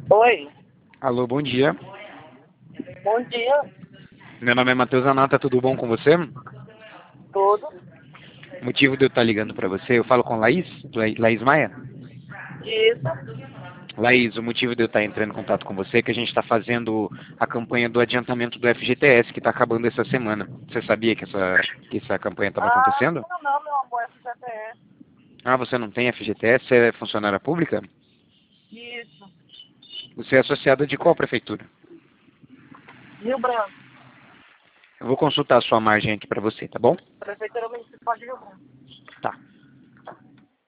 Oi, Alô, bom dia. bom dia, Meu nome é Matheus Anata, tudo bom com você? tudo. O motivo de eu estar ligando para você, eu falo com Laís, Laís Maia. Isso. Laís, o motivo de eu estar entrando em contato com você é que a gente está fazendo a campanha do adiantamento do FGTS, que está acabando essa semana. Você sabia que essa campanha estava Ah, acontecendo? não, meu amor, FGTS. Ah, você não tem FGTS? Você é funcionária pública? Isso. Você é associada de qual prefeitura? Rio Branco, Eu vou consultar a sua margem aqui para você, tá bom? Prefeitura Municipal de Rio Branco. Tá.